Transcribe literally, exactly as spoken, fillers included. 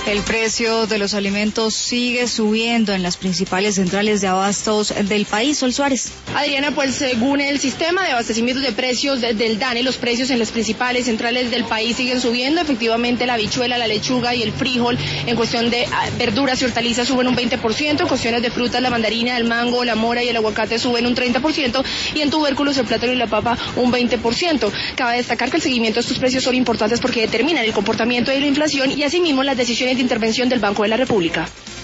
El precio de los alimentos sigue subiendo en las principales centrales de abastos del país. Sol Suárez. Adriana, pues según el sistema de abastecimiento de precios del DANE, los precios en las principales centrales del país siguen subiendo. Efectivamente, la habichuela, la lechuga y el frijol en cuestión de verduras y hortalizas suben un veinte por ciento, en cuestiones de frutas, la mandarina, el mango, la mora y el aguacate suben un treinta por ciento y en tubérculos, el plátano y la papa un veinte por ciento. Cabe destacar que el seguimiento de estos precios son importantes porque determinan el comportamiento de la inflación y asimismo las decisiones de intervención del Banco de la República.